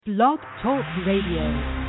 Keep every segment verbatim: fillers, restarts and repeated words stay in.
Blog Talk Radio.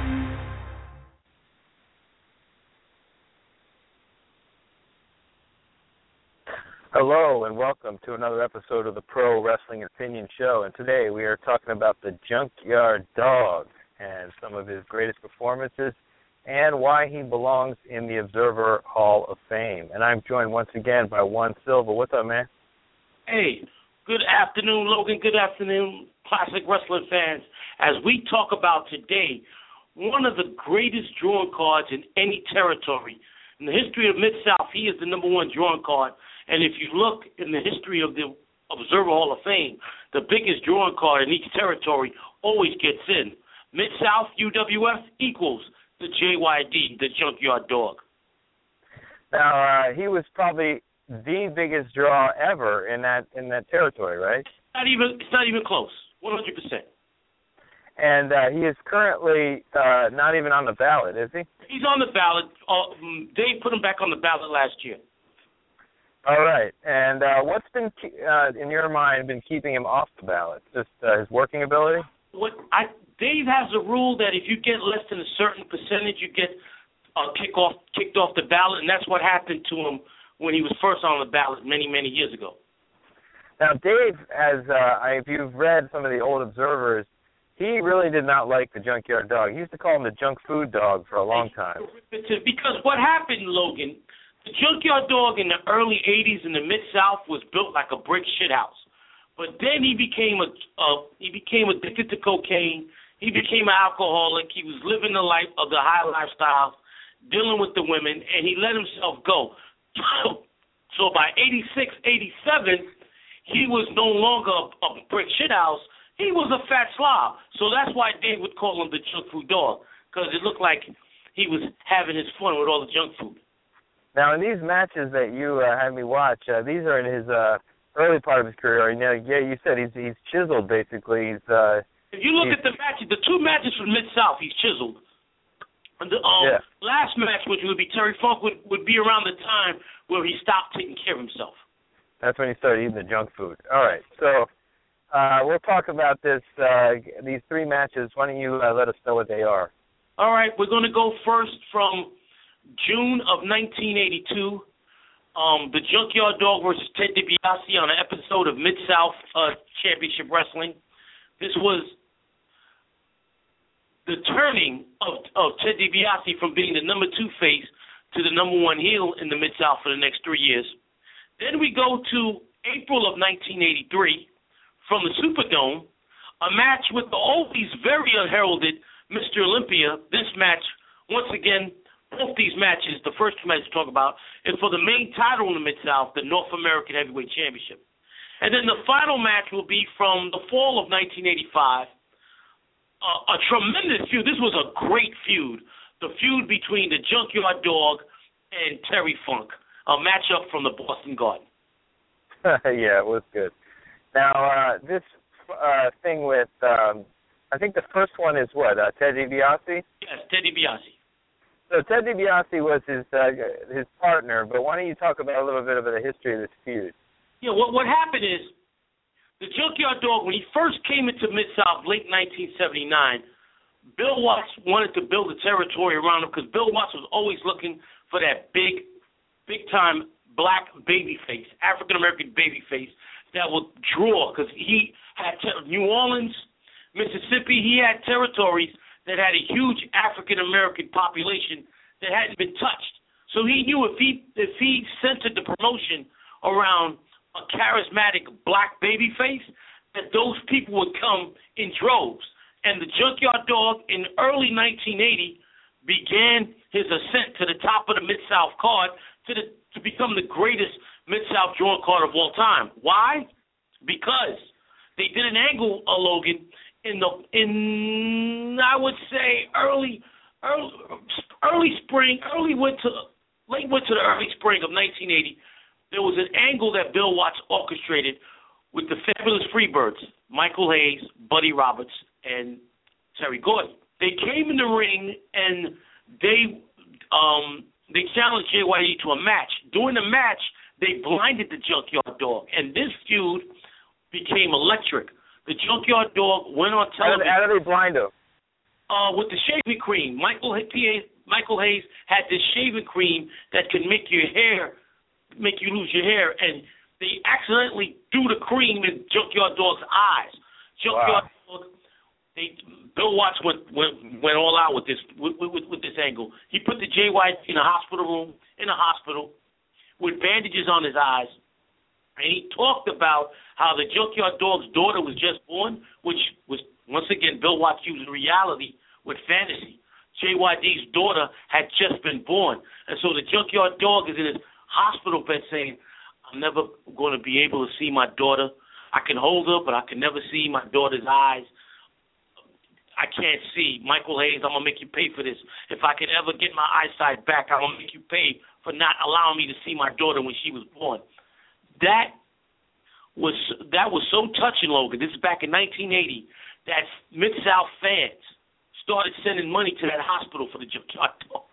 Hello and welcome to another episode of the Pro Wrestling Opinion Show. And today we are talking about the Junkyard Dog and some of his greatest performances and why he belongs in the Observer Hall of Fame. And I'm joined once again by Juan Silva. What's up, man? Hey, good afternoon, Logan. Good afternoon, classic wrestling fans. As we talk about today, one of the greatest drawing cards in any territory. In the history of Mid-South, he is the number one drawing card. And if you look in the history of the Observer Hall of Fame, the biggest drawing card in each territory always gets in. Mid-South, U W F equals the J Y D, the Junkyard Dog. Now, uh, he was probably the biggest draw ever in that in that territory, right? Not even, it's not even close, one hundred percent. And uh, he is currently uh, not even on the ballot, is he? He's on the ballot. Uh, they put him back on the ballot last year. All right. And uh, what's been, uh, in your mind, been keeping him off the ballot? Just uh, his working ability? What I Dave has a rule that if you get less than a certain percentage, you get uh, kick off, kicked off the ballot, and that's what happened to him when he was first on the ballot many, many years ago. Now, Dave, as uh, if you've read some of the old observers, he really did not like the Junkyard Dog. He used to call him the junk food dog for a long time. Because what happened, Logan, the Junkyard Dog in the early eighties in the Mid-South was built like a brick shithouse. But then he became a uh, he became addicted to cocaine. He became an alcoholic. He was living the life of the high lifestyle, dealing with the women, and he let himself go. So by eighty-six, eighty-seven, he was no longer a, a brick shithouse. He was a fat slob. So that's why Dave would call him the junk food dog, because it looked like he was having his fun with all the junk food. Now, in these matches that you uh, had me watch, uh, these are in his uh, early part of his career. You know, yeah, you said he's he's chiseled, basically. He's, uh, if you look at the matches, the two matches from Mid-South, he's chiseled. And the um, yeah. last match, which would be Terry Funk, would, would be around the time where he stopped taking care of himself. That's when he started eating the junk food. All right, so uh, we'll talk about this uh, these three matches. Why don't you uh, let us know what they are? All right, we're going to go first from June of nineteen eighty-two, um, the Junkyard Dog versus Ted DiBiase on an episode of Mid-South uh, Championship Wrestling. This was the turning of, of Ted DiBiase from being the number two face to the number one heel in the Mid-South for the next three years. Then we go to April of nineteen eighty-three from the Superdome, a match with the always very unheralded Mister Olympia. This match, once again, both these matches, the first two matches to talk about, is for the main title in the Mid-South, the North American Heavyweight Championship. And then the final match will be from the fall of nineteen eighty-five, uh, a tremendous feud. This was a great feud, the feud between the Junkyard Dog and Terry Funk, a matchup from the Boston Garden. Yeah, it was good. Now, uh, this uh, thing with, um, I think the first one is what, uh, Ted DiBiase? Yes, Ted DiBiase. So Ted DiBiase was his uh, his partner, but why don't you talk about a little bit of the history of this feud? Yeah, what what happened is the Junkyard Dog, when he first came into Mid-South late nineteen seventy-nine, Bill Watts wanted to build a territory around him because Bill Watts was always looking for that big, big-time black baby face, African-American baby face that would draw, because he had ter- New Orleans, Mississippi, he had territories that had a huge African-American population that hadn't been touched. So he knew if he if he centered the promotion around a charismatic black baby face, that those people would come in droves. And the Junkyard Dog in early nineteen eighty began his ascent to the top of the Mid-South card to the to become the greatest Mid-South drawing card of all time. Why? Because they did an angle, uh, Logan, in the in I would say early early early spring, early winter, late winter to early spring of nineteen eighty, there was an angle that Bill Watts orchestrated with the Fabulous Freebirds, Michael Hayes, Buddy Roberts, and Terry Gordy. They came in the ring and they um, they challenged J Y D to a match. During the match, they blinded the Junkyard Dog, and this feud became electric. The Junkyard Dog went on How did, television. how did they blind him? Uh, with the shaving cream. Michael Hayes, Michael Hayes had this shaving cream that could make your hair, make you lose your hair, and they accidentally threw the cream in Junkyard Dog's eyes. Junkyard Wow. Dog, they, Bill Watts went, went went all out with this with, with, with this angle. He put the J Y D in a hospital room, in a hospital, with bandages on his eyes, and he talked about how the Junkyard Dog's daughter was just born, which was, once again, Bill Watts using reality with fantasy. J Y D's daughter had just been born, and so the Junkyard Dog is in his hospital bed saying, I'm never going to be able to see my daughter. I can hold her, but I can never see my daughter's eyes. I can't see. Michael Hayes, I'm going to make you pay for this. If I could ever get my eyesight back, I'm going to make you pay for not allowing me to see my daughter when she was born. That was that was so touching, Logan. This is back in nineteen eighty, that Mid-South fans started sending money to that hospital for the Junkyard Dog.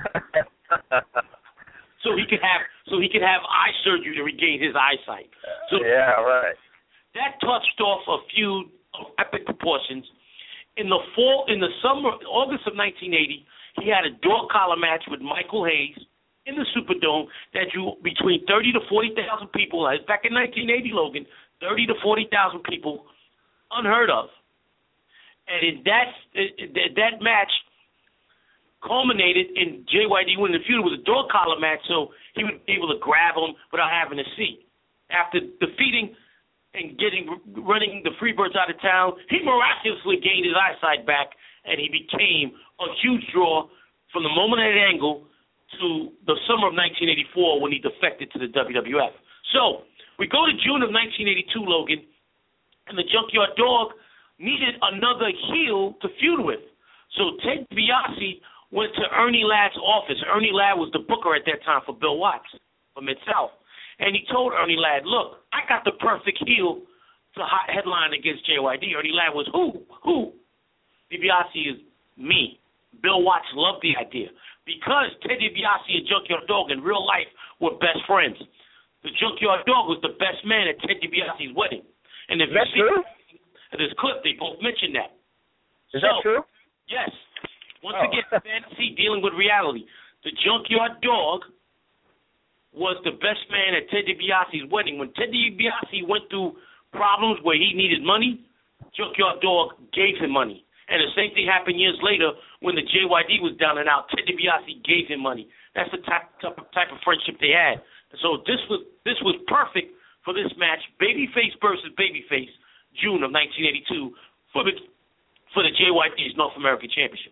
so he could have so he could have eye surgery to regain his eyesight. So yeah, right. That touched off a feud of epic proportions. In the fall, in the summer, August of nineteen eighty, he had a dog collar match with Michael Hayes in the Superdome that drew between thirty to forty thousand people. Back in nineteen eighty, Logan, thirty to forty thousand people, unheard of. And in that that match culminated in J Y D winning the feud. It was a dog collar match, so he would be able to grab him without having to see. After defeating and getting running the Freebirds out of town, he miraculously gained his eyesight back, and he became a huge draw from the moment at Angle to the summer of nineteen eighty-four when he defected to the W W F. So we go to June of nineteen eighty-two, Logan, and the Junkyard Dog needed another heel to feud with. So Ted DiBiase went to Ernie Ladd's office. Ernie Ladd was the booker at that time for Bill Watts for Mid-South. And he told Ernie Ladd, look, I got the perfect heel to headline against J Y D. Ernie Ladd was, who? Who? DiBiase is me. Bill Watts loved the idea. Because Ted DiBiase and Junkyard Dog in real life were best friends. The Junkyard Dog was the best man at Ted DiBiase's wedding. And if Is that you see true? this clip, they both mentioned that. Is so, that true? Yes. Once Oh. again, fantasy dealing with reality. The Junkyard Dog was the best man at Ted DiBiase's wedding. When Ted DiBiase went through problems where he needed money, Junkyard Dog gave him money. And the same thing happened years later when the J Y D was down and out. Ted DiBiase gave him money. That's the type, type, of, type of friendship they had. So this was this was perfect for this match, babyface versus babyface, June of nineteen eighty-two, for the for the J Y D's North American Championship.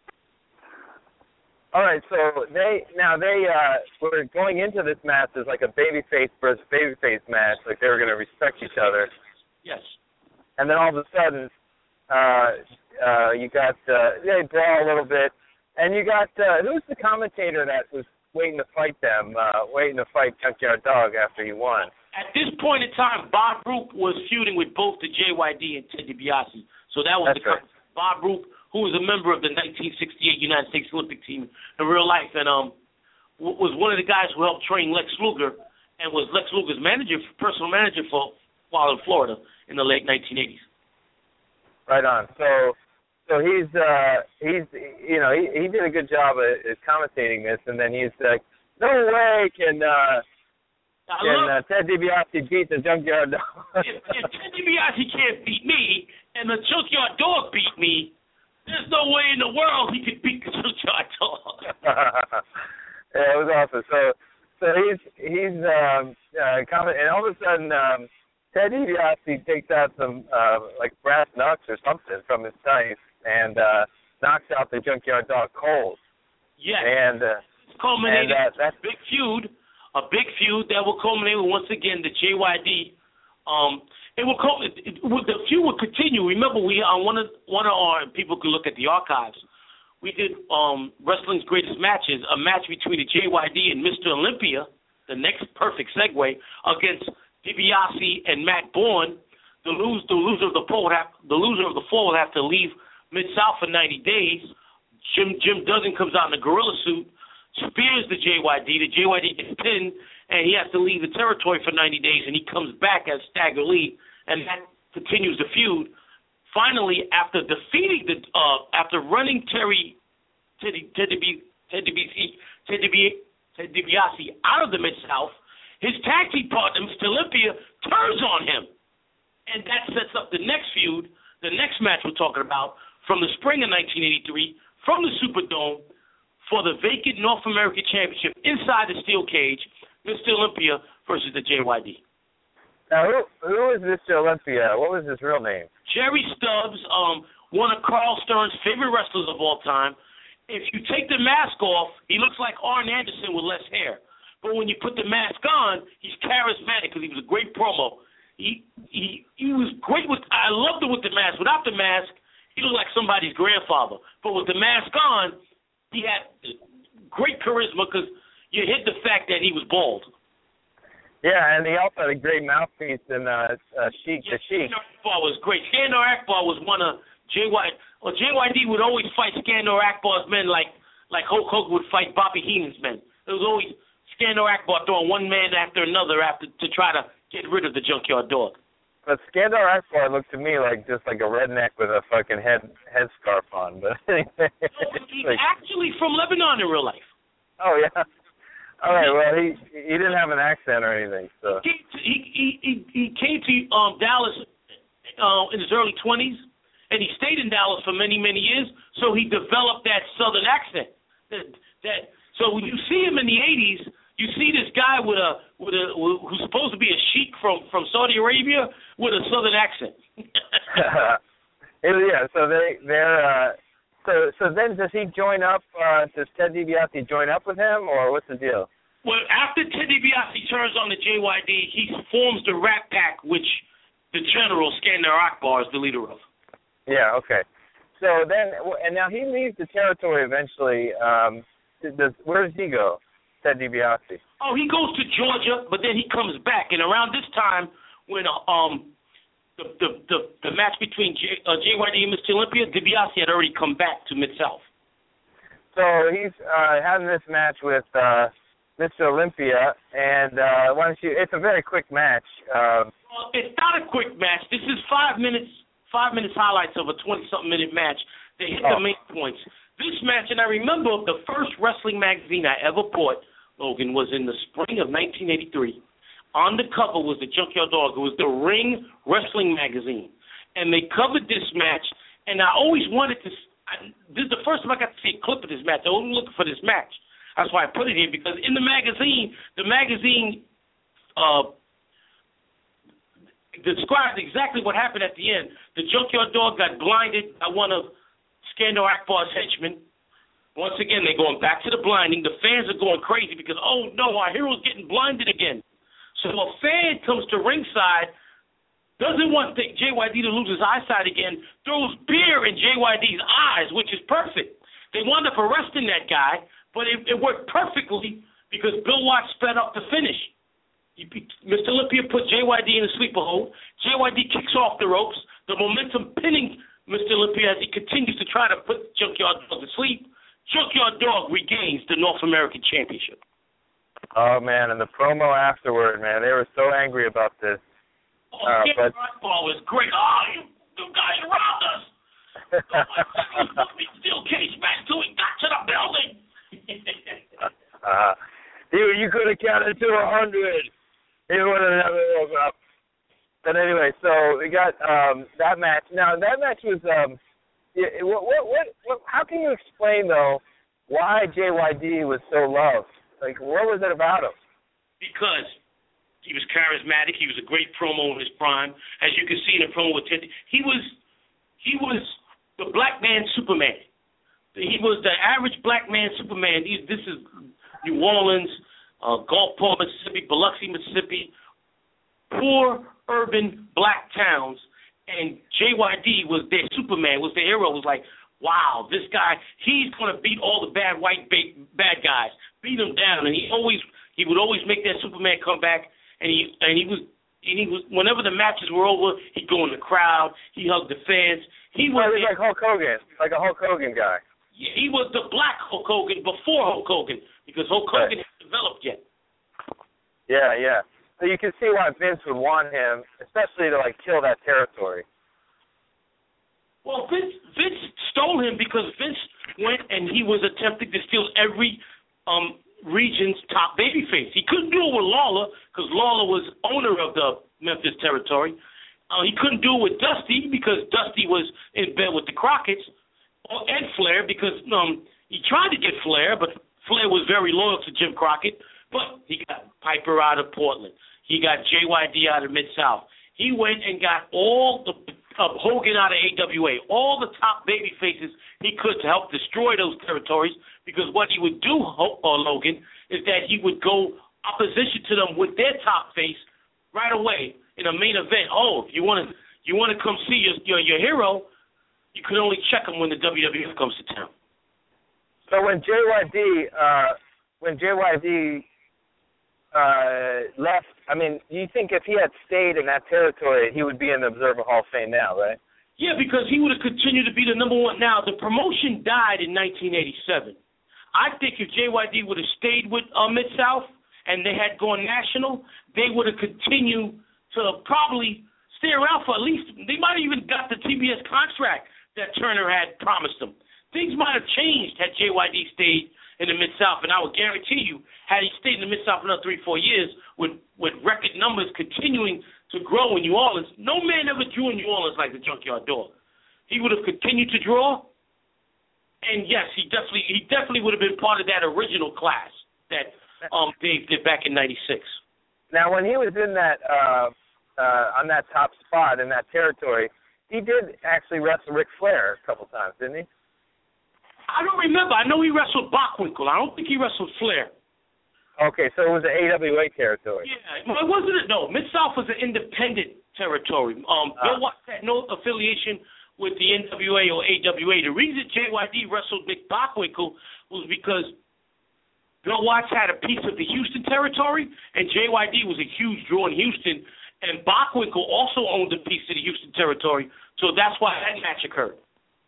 All right, so they now they uh, were going into this match as like a babyface versus babyface match, like they were going to respect each other. Yes. And then all of a sudden, uh, uh, you got uh, they brawl a little bit, and you got uh, who's the commentator that was waiting to fight them, uh, waiting to fight Junkyard Dog after he won? At this point in time, Bob Roop was feuding with both the J Y D and Ted DiBiase. So that was That's the right. Bob Roop, who was a member of the nineteen sixty-eight United States Olympic team in real life, and um, w- was one of the guys who helped train Lex Luger, and was Lex Luger's manager, personal manager for while in Florida in the late nineteen eighties. Right on. So, so he's uh, he's you know he he did a good job at, at commentating this, and then he's like, no way can uh, Now, can look, uh, Ted DiBiase beat the Junkyard Dog. if, if Ted DiBiase can't beat me, and the Junkyard Dog beat me, there's no way in the world he could beat the Junkyard Dog. Yeah, it was awesome. So, so he's he's um, uh, comment, and all of a sudden, um, Ted DiBiase takes out some uh, like brass knucks or something from his knife and uh, knocks out the Junkyard Dog cold. Yes. And uh, culminated and, uh, that's big feud, a big feud that will culminate with, once again, the J Y D. Um, it will cul- it, it, the feud will continue. Remember, we on one of one of our people can look at the archives. We did um, wrestling's greatest matches, a match between the J Y D and Mister Olympia, the next perfect segue, against DiBiase and Matt Bourne. The lose the loser of the fall would have the loser of the fall would have to leave Mid-South for ninety days. Jim Jim Duggan comes out in a gorilla suit, spears the J Y D. The J Y D gets pinned, and he has to leave the territory for ninety days, and he comes back as Stagger Lee, and that continues the feud. Finally, after defeating the, uh, after running Terry, Ted Ted DiBiase, Ted DiBiase out of the Mid-South, his tag team partner, Mister Olympia, turns on him. And that sets up the next feud, the next match we're talking about, from the spring of nineteen eighty-three, from the Superdome, for the vacant North American Championship inside the steel cage, Mister Olympia versus the J Y D. Now, who, who is Mister Olympia? What was his real name? Jerry Stubbs, um, one of Carl Stern's favorite wrestlers of all time. If you take the mask off, he looks like Arn Anderson with less hair. But when you put the mask on, he's charismatic because he was a great promo. He he he was great with. I loved him with the mask. Without the mask, he looked like somebody's grandfather. But with the mask on, he had great charisma because you hid the fact that he was bald. Yeah, and he also had a great mouthpiece in uh, uh, Sheik yeah, the Sheik. Skandar Akbar was great. Skandar Akbar was one of J Y. Well, J Y D would always fight Skandar Akbar's men like like Hulk Hogan would fight Bobby Heenan's men. It was always Skandar Akbar throwing one man after another after to try to get rid of the Junkyard Dog. But Skandar Akbar looked to me like just like a redneck with a fucking head headscarf on. But anyway, he's like, actually from Lebanon in real life. Oh yeah. All right. Well, he he didn't have an accent or anything, so. He he he, he came to um, Dallas uh, in his early twenties, and he stayed in Dallas for many many years. So he developed that Southern accent. That that. So when you see him in the eighties, you see this guy with a with a who's supposed to be a sheik from, from Saudi Arabia with a Southern accent. Yeah. So they they're. Uh, So, so then does he join up, uh, does Ted DiBiase join up with him, or what's the deal? Well, after Ted DiBiase turns on the J Y D, he forms the Rat Pack, which the General, Skandar Akbar, is the leader of. Yeah, okay. So then, and now he leaves the territory eventually. Um, does, where does he go, Ted DiBiase? Oh, he goes to Georgia, but then he comes back. And around this time, when um, The, the the the match between J, uh, J Y D and Mister Olympia, DiBiase had already come back to Mid-South. So he's uh, having this match with uh, Mister Olympia, and uh, why don't you? It's a very quick match. Uh, well, it's not a quick match. This is five minutes five minutes highlights of a twenty-something minute match. They hit oh. the main points. This match, and I remember the first wrestling magazine I ever bought, Logan, was in the spring of nineteen eighty-three. On the cover was the Junkyard Dog. It was the Ring Wrestling magazine. And they covered this match, and I always wanted to I, – this is the first time I got to see a clip of this match. I was looking for this match. That's why I put it here, because in the magazine, the magazine uh, describes exactly what happened at the end. The Junkyard Dog got blinded by one of Skandar Akbar's henchmen. Once again, they're going back to the blinding. The fans are going crazy because, oh, no, our hero's getting blinded again. So a fan comes to ringside, doesn't want the J Y D to lose his eyesight again, throws beer in J Y D's eyes, which is perfect. They wound up arresting that guy, but it, it worked perfectly because Bill Watts sped up the finish. He, Mister Olympia put J Y D in a sleeper hold. J Y D kicks off the ropes, the momentum pinning Mister Olympia as he continues to try to put Junkyard Dog to sleep. Junkyard Dog regains the North American Championship. Oh, man, and the promo afterward, man, they were so angry about this. Oh, uh, but Rockball was great. Oh, you, you guys robbed us. Oh, my steel cage match till we got to the building. uh, you you could have counted to a hundred. He would have never woke up. But anyway, so we got um, that match. Now, that match was, um, yeah, what, what, what, what, how can you explain, though, why J Y D was so loved? Like, what was it about him? Because he was charismatic. He was a great promo in his prime. As you can see in the promo with Ted, he was he was the black man Superman. He was the average black man Superman. He, this is New Orleans, uh, Gulfport, Mississippi, Biloxi, Mississippi, poor urban black towns, and J Y D was their Superman, was their hero. It was like, wow, this guy, he's going to beat all the bad white ba- bad guys. Beat him down, and he always he would always make that Superman come back, and he and he was and he was whenever the matches were over, he'd go in the crowd, he hugged the fans. He was well, like Hulk Hogan, like a Hulk Hogan guy. Yeah, he was the black Hulk Hogan before Hulk Hogan, because Hulk Hogan right. hadn't developed yet. Yeah, yeah. So you can see why Vince would want him, especially to like kill that territory. Well, Vince Vince stole him because Vince went and he was attempting to steal every um, region's top babyface. He couldn't do it with Lawler because Lawler was owner of the Memphis territory. Uh, he couldn't do it with Dusty because Dusty was in bed with the Crockett's, or, and Flair because um, he tried to get Flair, but Flair was very loyal to Jim Crockett. But he got Piper out of Portland. He got J Y D out of Mid-South. He went and got all the uh, Hogan out of A W A, all the top baby faces he could to help destroy those territories, because what he would do, uh, Logan, is that he would go opposition to them with their top face right away in a main event. Oh, if you want to you want to come see your, your your hero, you can only check him when the W W F comes to town. So when J Y D uh, when J Y D uh, left, I mean, you think if he had stayed in that territory, he would be in the Observer Hall of Fame now, right? Yeah, because he would have continued to be the number one. Now, the promotion died in nineteen eighty-seven. I think if J Y D would have stayed with uh, Mid-South and they had gone national, they would have continued to probably stay around for at least, they might have even got the T B S contract that Turner had promised them. Things might have changed had J Y D stayed in the Mid-South, and I would guarantee you, had he stayed in the Mid-South for another three, four years, with, with record numbers continuing to grow in New Orleans, no man ever drew in New Orleans like the Junkyard Dog. He would have continued to draw, and yes, he definitely he definitely would have been part of that original class that um, Dave did back in ninety-six. Now, when he was in that uh, uh, on that top spot in that territory, he did actually wrestle Ric Flair a couple times, didn't he? I don't remember. I know he wrestled Bockwinkel. I don't think he wrestled Flair. Okay, so it was the A W A territory. Yeah, it wasn't. No, Mid-South was an independent territory. Um, uh. Bill Watts had no affiliation with the N W A or A W A. The reason J Y D wrestled Mick Bockwinkel was because Bill Watts had a piece of the Houston territory, and J Y D was a huge draw in Houston, and Bockwinkel also owned a piece of the Houston territory, so that's why that match occurred.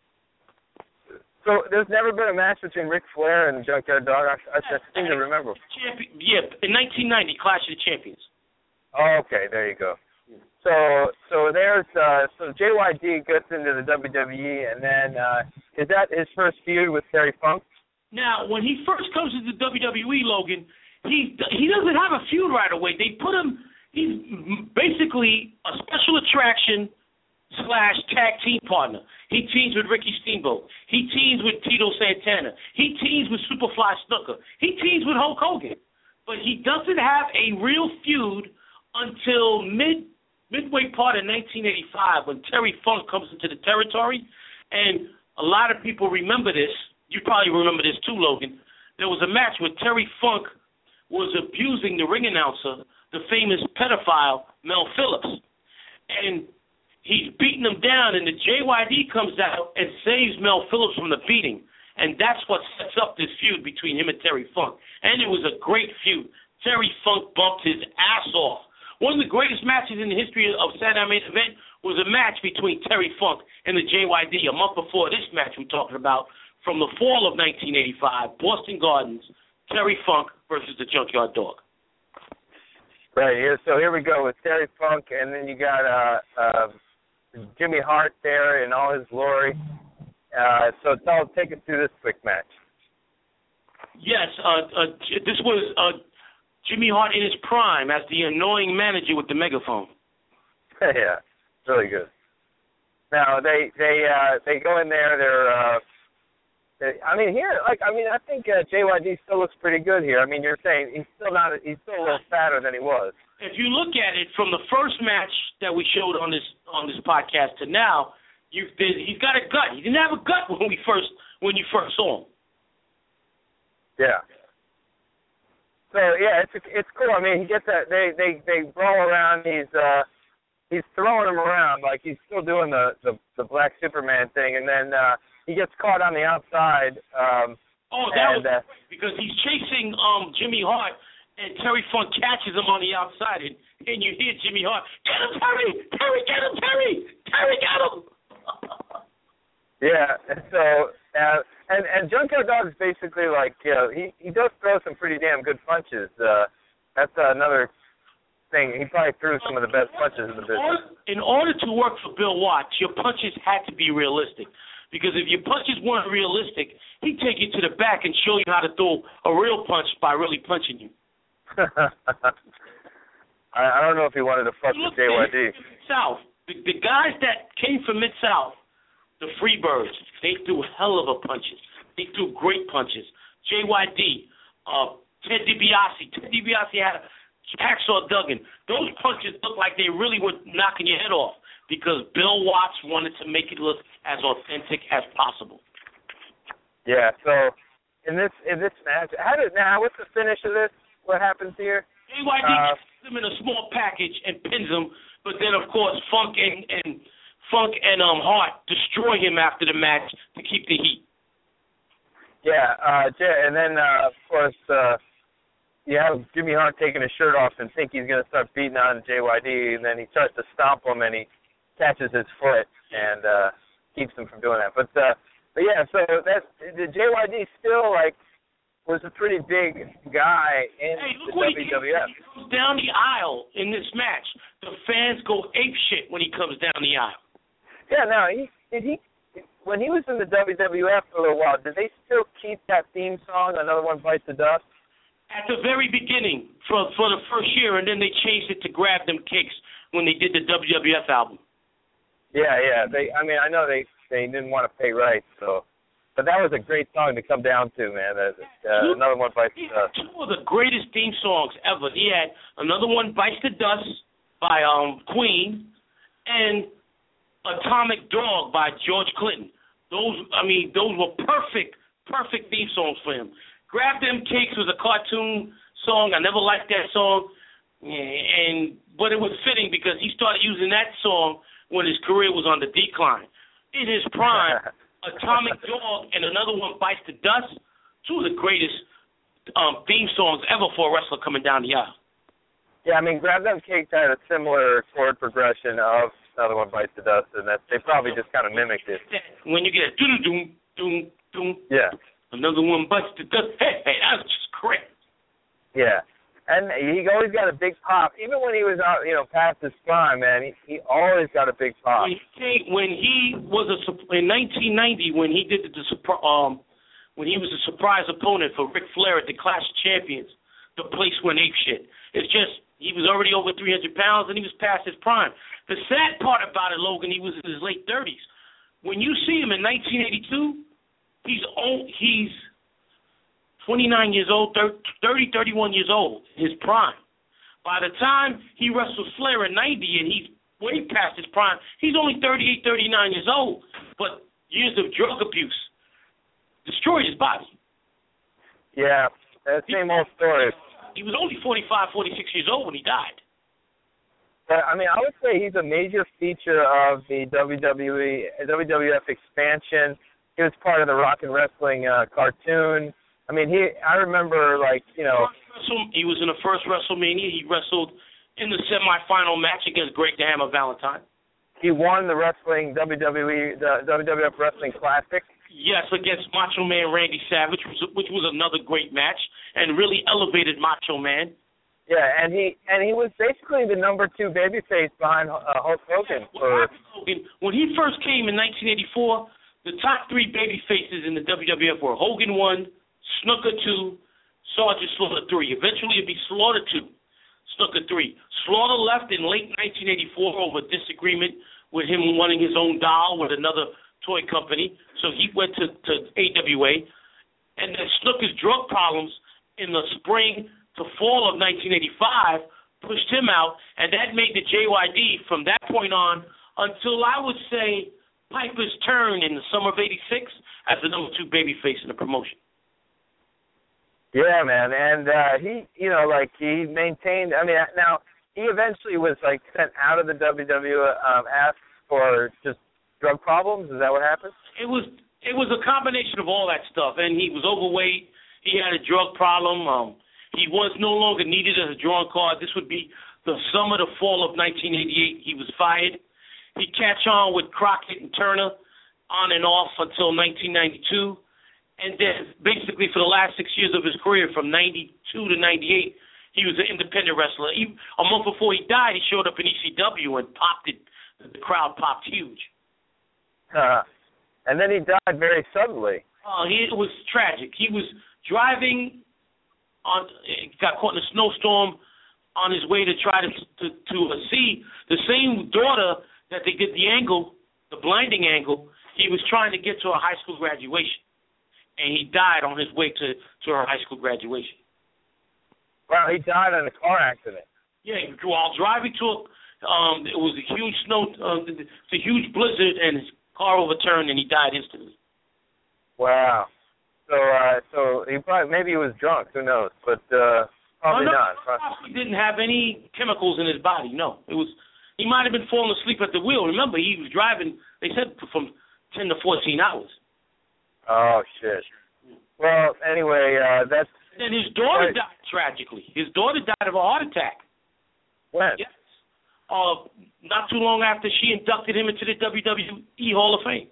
So there's never been a match between Ric Flair and Junkyard Dog? I, I, I seem to remember. Champion, yeah, in nineteen ninety, Clash of the Champions. Oh, okay, there you go. So so there's uh, so J Y D gets into the W W E, and then uh, is that his first feud with Terry Funk? Now, when he first comes to the W W E, Logan, he he doesn't have a feud right away. They put him. He's basically a special attraction slash tag team partner. He teams with Ricky Steamboat. He teams with Tito Santana. He teams with Superfly Snooker. He teams with Hulk Hogan. But he doesn't have a real feud until mid midway part of nineteen eighty-five when Terry Funk comes into the territory. And a lot of people remember this. You probably remember this too, Logan. There was a match where Terry Funk was abusing the ring announcer, the famous pedophile Mel Phillips. And he's beating him down, and the J Y D comes out and saves Mel Phillips from the beating. And that's what sets up this feud between him and Terry Funk. And it was a great feud. Terry Funk bumped his ass off. One of the greatest matches in the history of Saturday Night Main Event was a match between Terry Funk and the J Y D a month before this match we're talking about from the fall of nineteen eighty-five, Boston Gardens, Terry Funk versus the Junkyard Dog. Right, here, so here we go with Terry Funk, and then you got uh, uh, Jimmy Hart there in all his glory. Uh, so tell, take us through this quick match. Yes, uh, uh, this was uh, Jimmy Hart in his prime as the annoying manager with the megaphone. Yeah, really good. Now they they uh, they go in there. They're uh, they, I mean here like I mean I think uh, J Y D still looks pretty good here. I mean you're saying he's still not he's still a little fatter than he was. If you look at it from the first match that we showed on this on this podcast to now, you he's got a gut. He didn't have a gut when we first when you first saw him. Yeah. So yeah, it's it's cool. I mean, he gets that they they they brawl around. He's uh he's throwing him around like he's still doing the the, the Black Superman thing, and then uh, he gets caught on the outside. Um, oh, that and, was uh, because he's chasing um Jimmy Hart, and Terry Funk catches him on the outside, and, and you hear Jimmy Hart, get him, Terry, Terry, get him, Terry, Terry, get him. Yeah, and so. Uh, And and Junkyard Dog is basically like, you know, he, he does throw some pretty damn good punches. Uh, that's uh, another thing. He probably threw some of the best punches in the business. In order to work for Bill Watts, your punches had to be realistic. Because if your punches weren't realistic, he'd take you to the back and show you how to throw a real punch by really punching you. I, I don't know if he wanted to fuck with J Y D. South, the, the guys that came from Mid-South, the Freebirds, they threw hell of a punches. They threw great punches. J Y D, uh, Ted DiBiase. Ted DiBiase had a Hacksaw Duggan. Those punches looked like they really were knocking your head off because Bill Watts wanted to make it look as authentic as possible. Yeah, so in this in this match, how did now what's the finish of this? What happens here? J Y D uh, puts him in a small package and pins him, but then of course Funk and, and Funk and um Hart destroy him after the match to keep the heat. Yeah, uh, and then uh, of course uh, you have Jimmy Hart taking his shirt off and think he's going to start beating on J Y D, and then he starts to stomp him and he catches his foot and uh, keeps him from doing that. But uh, but yeah, so that the J Y D still like was a pretty big guy in hey, the look W W F. He comes down the aisle in this match. The fans go apeshit when he comes down the aisle. Yeah, now he did he when he was in the W W F for a little while. Did they still keep that theme song, Another One Bites the Dust? At the very beginning, for for the first year, and then they changed it to Grab Them Cakes when they did the W W F album. Yeah, yeah. They, I mean, I know they they didn't want to pay rights, so. But that was a great song to come down to, man. Uh, uh, Another One Bites the Dust. Two of the greatest theme songs ever. He had Another One Bites the Dust by um, Queen and Atomic Dog by George Clinton. Those, I mean, those were perfect, perfect theme songs for him. Grab Them Cakes was a cartoon song. I never liked that song, and but it was fitting because he started using that song when his career was on the decline. In his prime, Atomic Dog and Another One Bites the Dust, two of the greatest um, theme songs ever for a wrestler coming down the aisle. Yeah, I mean, Grab Them Cakes had a similar chord progression of Another One Bites the Dust, and that they probably just kind of mimicked it. When you get a doom doom doom doom, yeah, Another One Bites the Dust. Hey, hey, that was just great. Yeah, and he always got a big pop, even when he was out, you know, past his prime. Man, he he always got a big pop. When he, came, when he was a in nineteen ninety, when he did the, the um, when he was a surprise opponent for Ric Flair at the Clash of Champions, the place went apeshit. It's just he was already over three hundred pounds and he was past his prime. The sad part about it, Logan, he was in his late thirties. When you see him in nineteen eighty-two, he's old, he's twenty-nine years old, thirty, thirty-one years old, his prime. By the time he wrestles Flair in ninety and he's way past his prime, he's only thirty-eight, thirty-nine years old. But years of drug abuse destroyed his body. Yeah, that same old story. He was only forty-five, forty-six years old when he died. But, I mean, I would say he's a major feature of the W W E, W W F expansion. He was part of the Rock and Wrestling uh, cartoon. I mean, he. I remember, like, you know. He was in the first WrestleMania. He wrestled in the semifinal match against Greg the Hammer Valentine. He won the wrestling W W E, the W W F Wrestling Classic. Yes, against Macho Man Randy Savage, which, which was another great match and really elevated Macho Man. Yeah, and he and he was basically the number two babyface behind uh, Hulk Hogan. For... Hogan. When he first came in nineteen eighty-four, the top three babyfaces in the W W F were Hogan one, Snooker two, Sergeant Slaughter three. Eventually it'd be Slaughter two, Snooker three. Slaughter left in late nineteen eighty-four over disagreement with him wanting his own doll with another toy company, so he went to, to A W A. And then Snooker's drug problems in the spring to fall of nineteen eighty-five pushed him out, and that made the J Y D from that point on until I would say Piper's turn in the summer of eighty-six as the number two babyface in the promotion. Yeah, man, and uh, he, you know, like he maintained. I mean, now he eventually was like sent out of the W W F for just drug problems. Is that what happened? It was. It was a combination of all that stuff, and he was overweight. He had a drug problem. Um, he was no longer needed as a drawing card. This would be the summer to fall of nineteen eighty-eight. He was fired. He'd catch on with Crockett and Turner on and off until nineteen ninety-two. And then basically for the last six years of his career, from ninety-two to ninety-eight, he was an independent wrestler. He, a month before he died, he showed up in E C W and popped it. The crowd popped huge. Uh, and then he died very suddenly. Uh, he, it was tragic. He was driving on, got caught in a snowstorm on his way to try to to, to uh, see the same daughter that they did the angle, the blinding angle. He was trying to get to her high school graduation, and he died on his way to, to her high school graduation. Wow, he died in a car accident. Yeah, while driving to a, um, it was a huge snow, uh, it's a huge blizzard, and his car overturned, and he died instantly. Wow. So, uh, so he probably maybe he was drunk. Who knows? But uh, probably no, no, not. He didn't have any chemicals in his body. No, it was. He might have been falling asleep at the wheel. Remember, he was driving. They said from ten to fourteen hours. Oh shit. Well, anyway, uh, that's. And his daughter died tragically. His daughter died of a heart attack. When? Yes. Uh, not too long after she inducted him into the W W E Hall of Fame.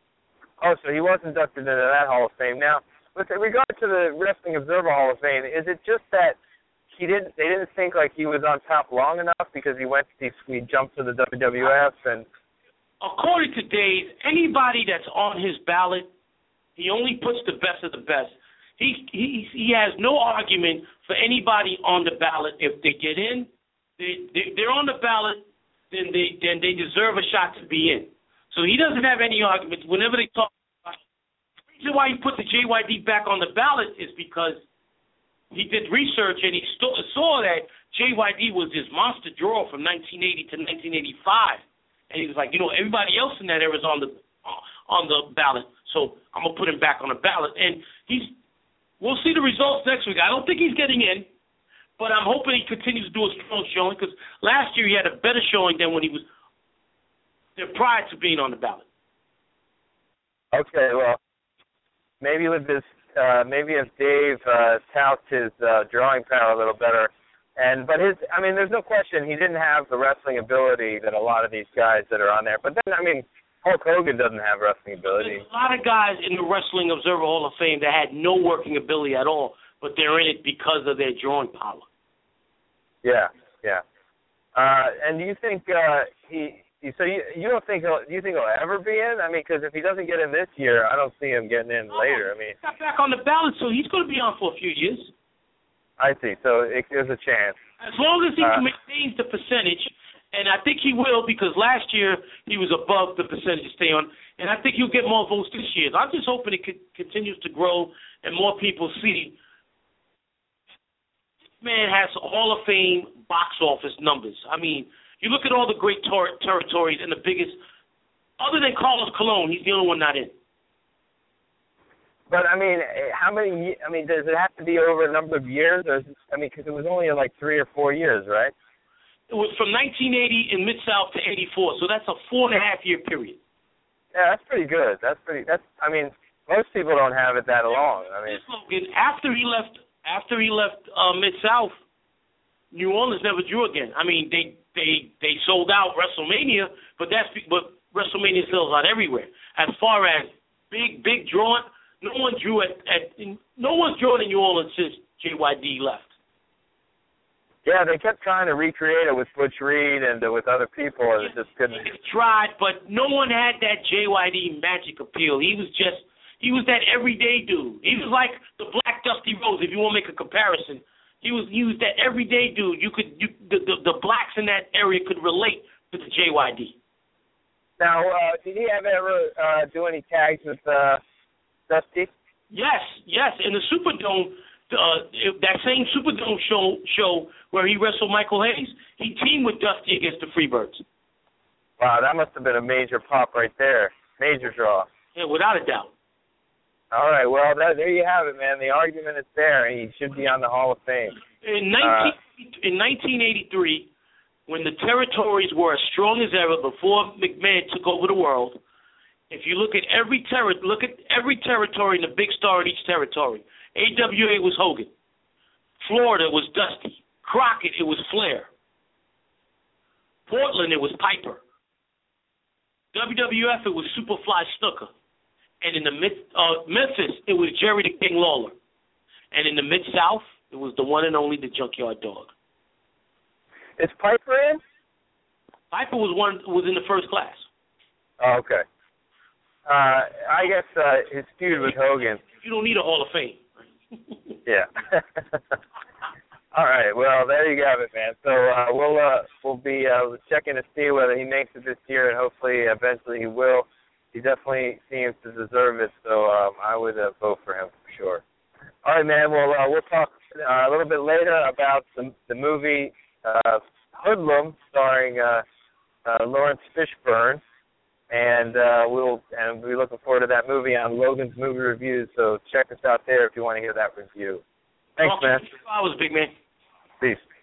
Oh, so he was inducted into that Hall of Fame. Now, with regard to the Wrestling Observer Hall of Fame, is it just that he didn't? They didn't think like he was on top long enough because he went, he, he jumped to the W W F and. According to Dave, anybody that's on his ballot, he only puts the best of the best. He he he has no argument for anybody on the ballot. If they get in, they, they they're on the ballot, then they then they deserve a shot to be in. So he doesn't have any arguments. Whenever they talk, the reason why he put the J Y D back on the ballot is because he did research and he st- saw that J Y D was this monster draw from nineteen eighty to nineteen eighty-five, and he was like, you know, everybody else in that era is on the on the ballot, so I'm gonna put him back on the ballot, and he's. We'll see the results next week. I don't think he's getting in, but I'm hoping he continues to do a strong showing because last year he had a better showing than when he was there prior to being on the ballot. Okay, well, maybe with this, uh, maybe if Dave uh, touts his uh, drawing power a little better, and but his, I mean, there's no question he didn't have the wrestling ability that a lot of these guys that are on there. But then, I mean. Hulk Hogan doesn't have wrestling ability. There's a lot of guys in the Wrestling Observer Hall of Fame that had no working ability at all, but they're in it because of their drawing power. Yeah, yeah. Uh, and do you think uh, he? So you you don't think he'll? Do you think he'll ever be in? I mean, because if he doesn't get in this year, I don't see him getting in oh, later. I mean, he got back on the ballot, so he's going to be on for a few years. I see. So it, there's a chance. As long as he uh, maintains the percentage. And I think he will because last year he was above the percentage to stay on. And I think he'll get more votes this year. I'm just hoping it c- continues to grow and more people see. This man has Hall of Fame box office numbers. I mean, you look at all the great ter- territories and the biggest, other than Carlos Colon, he's the only one not in. But, I mean, how many, I mean, does it have to be over a number of years? Or is it, I mean, because it was only like three or four years, right? It was from nineteen eighty in Mid-South to eighty-four, so that's a four and a half year period. Yeah, that's pretty good. That's pretty. That's. I mean, most people don't have it that long. I mean, after he left, after he left uh, Mid-South, New Orleans never drew again. I mean, they they they sold out WrestleMania, but that's but WrestleMania sells out everywhere. As far as big big drawing, no one drew at, at no one's drawn in New Orleans since J Y D left. Yeah, they kept trying to recreate it with Butch Reed and uh, with other people, and it just couldn't. They tried, but no one had that J Y D magic appeal. He was just, he was that everyday dude. He was like the Black Dusty Rhodes, if you want to make a comparison. He was, he was that everyday dude. You could, you, the, the, the blacks in that area could relate to the J Y D. Now, uh, did he ever uh, do any tags with uh, Dusty? Yes, yes. In the Superdome. Uh, that same Superdome show show where he wrestled Michael Hayes, he teamed with Dusty against the Freebirds. Wow, that must have been a major pop right there. Major draw. Yeah, without a doubt. All right, well, that, there you have it, man. The argument is there. He should be on the Hall of Fame. In, nineteen, uh, in nineteen eighty-three, when the territories were as strong as ever before McMahon took over the world, if you look at every terri- look at every territory and the big star in each territory, A W A was Hogan. Florida was Dusty. Crockett, it was Flair. Portland, it was Piper. W W F, it was Superfly Snooker. And in the mid, uh, Memphis, it was Jerry the King Lawler. And in the Mid-South, It was the one and only the Junkyard Dog. Is Piper in? Piper was one was in the first class. Oh, okay. Uh, I guess uh, his feud with Hogan. You don't need a Hall of Fame. Yeah. All right. Well, there you have it, man. So uh, we'll uh, we'll be uh, checking to see whether he makes it this year, and hopefully, eventually, he will. He definitely seems to deserve it. So um, I would uh, vote for him for sure. All right, man. Well, uh, we'll talk uh, a little bit later about the the movie uh, Hoodlum, starring uh, uh, Lawrence Fishburne. And uh, we'll and we're looking forward to that movie on Logan's Movie Reviews. So check us out there if you want to hear that review. Thanks, man. I was big man. Peace.